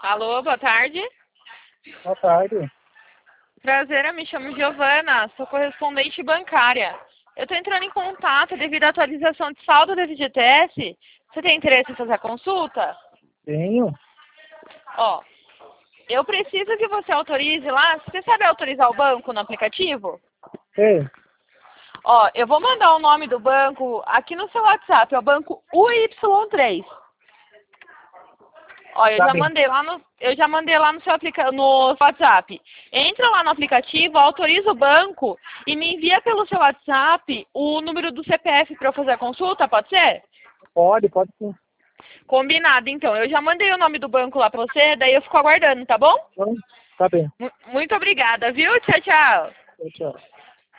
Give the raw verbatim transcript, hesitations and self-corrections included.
Alô, boa tarde. Boa tarde. Prazer, eu me chamo Giovana, sou correspondente bancária. Eu estou entrando em contato devido à atualização de saldo da F G T S. Você tem interesse em fazer a consulta? Tenho. Ó, eu preciso que você autorize lá. Você sabe autorizar o banco no aplicativo? Sei. Ó, eu vou mandar o nome do banco aqui no seu WhatsApp, é o banco U Y três. Ó, eu Tá já bem. mandei lá no, eu já mandei lá no seu aplica, no WhatsApp. Entra lá no aplicativo, autoriza o banco e me envia pelo seu WhatsApp o número do C P F para eu fazer a consulta, pode ser? Pode, pode sim. Combinado, então. Eu já mandei o nome do banco lá para você, daí eu fico aguardando, tá bom? Então, tá bem. Mu- Muito obrigada, viu? Tchau, tchau. Tchau, tchau.